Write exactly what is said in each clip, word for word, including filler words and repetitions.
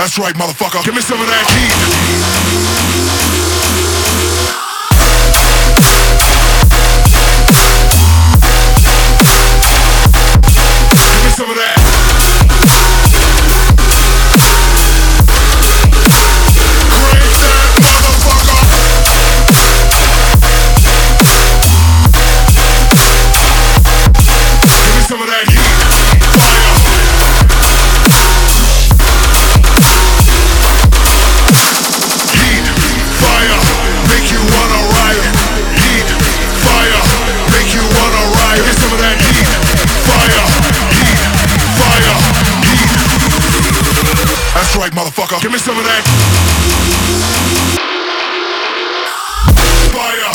That's right, motherfucker. Give me some of that heat. Give me some of that. Crank that motherfucker. Give me some of that heat. Fire. Heat, fire, make you wanna riot. Heat, fire, make you wanna riot. Give me some of that heat. Fire, heat, fire, heat. That's right, motherfucker. Give me some of that. Fire.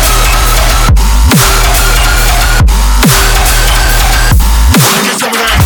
Give me some of that.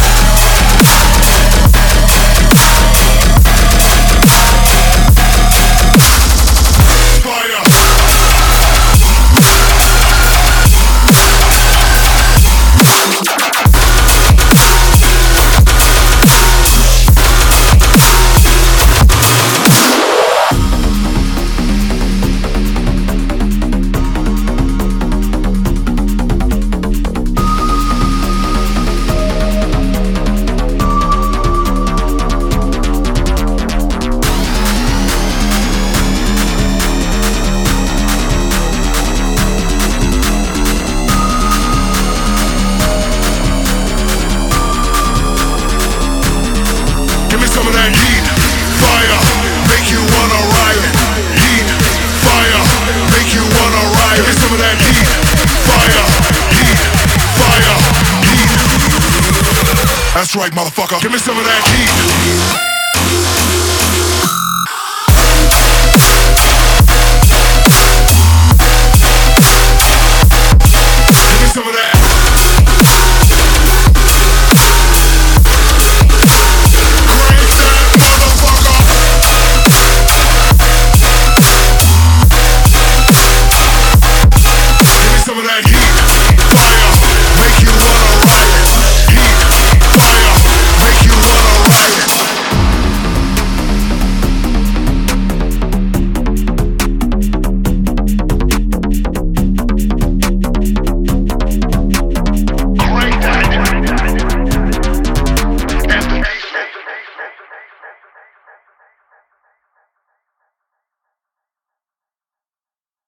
Give me some of that heat, fire, make you wanna riot. Heat, fire, make you wanna riot. Give me some of that heat, fire, heat, fire, heat. That's right, motherfucker. Give me some of that heat.